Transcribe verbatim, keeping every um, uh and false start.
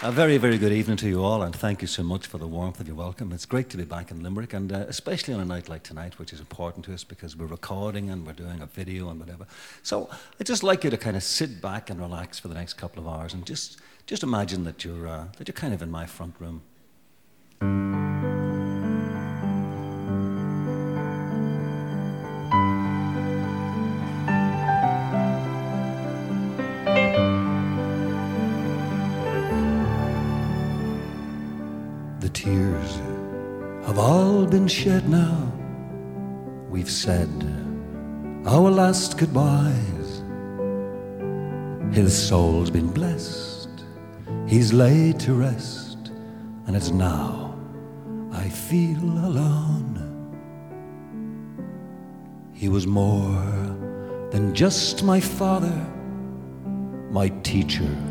A very, very good evening to you all, and thank you so much for the warmth of your welcome. It's great to be back in Limerick, and uh, especially on a night like tonight, which is important to us because we're recording and we're doing a video and whatever. So I'd just like you to kind of sit back and relax for the next couple of hours, and just just imagine that you're uh, that you're kind of in my front room. The tears have all been shed now. We've said our last goodbyes. His soul's been blessed, he's laid to rest, and it's now I feel alone. He was more than just my father, my teacher,